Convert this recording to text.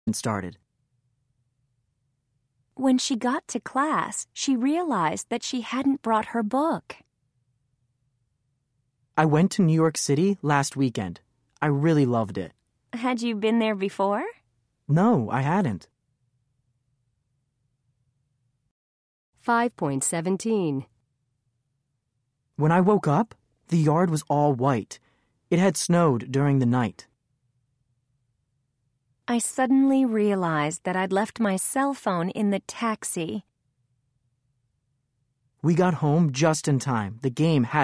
started. When she got to class, she realized that she hadn't brought her book. I went to New York City last weekend. I really loved it. Had you been there before? No, I hadn't. 5.17. When I woke up, the yard was all white. It had snowed during the night. I suddenly realized that I'd left my cell phone in the taxi. We got home just in time. The game had